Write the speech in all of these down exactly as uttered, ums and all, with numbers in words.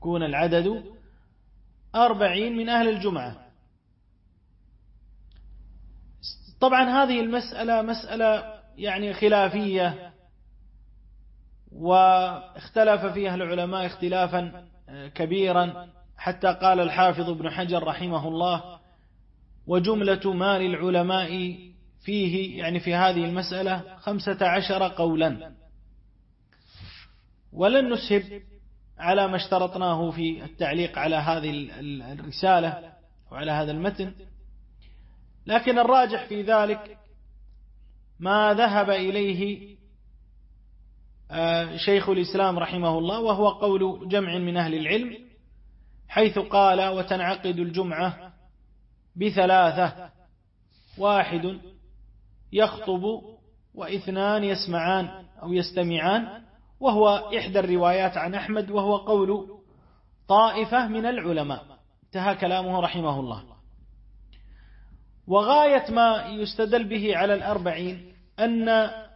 يكون العدد أربعين من أهل الجمعة. طبعا هذه المسألة مسألة يعني خلافية، واختلف فيها العلماء اختلافا كبيرا، حتى قال الحافظ ابن حجر رحمه الله: وجملة ما للعلماء فيه، يعني في هذه المسألة، خمسة عشر قولا. ولن نسهب على ما اشترطناه في التعليق على هذه الرسالة وعلى هذا المتن، لكن الراجح في ذلك ما ذهب إليه شيخ الإسلام رحمه الله، وهو قول جمع من أهل العلم، حيث قال: وتنعقد الجمعة بثلاثة: واحد يخطب، واثنان يسمعان أو يستمعان، وهو إحدى الروايات عن أحمد، وهو قول طائفة من العلماء. انتهى كلامه رحمه الله. وغاية ما يستدل به على الأربعين أن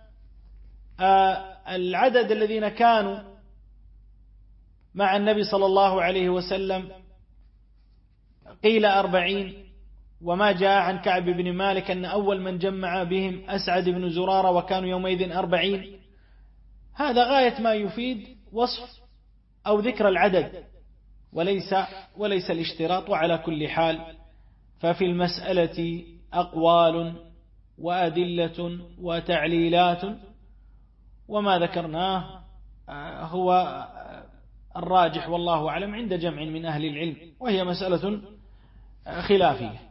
العدد الذين كانوا مع النبي صلى الله عليه وسلم قيل أربعين، وما جاء عن كعب بن مالك أن أول من جمع بهم أسعد بن زرارة وكانوا يومئذ أربعين. هذا غاية ما يفيد وصف أو ذكر العدد، وليس وليس الاشتراط. وعلى كل حال ففي المسألة أقوال وأدلة وتعليلات، وما ذكرناه هو الراجح والله أعلم عند جمع من أهل العلم، وهي مسألة خلافية.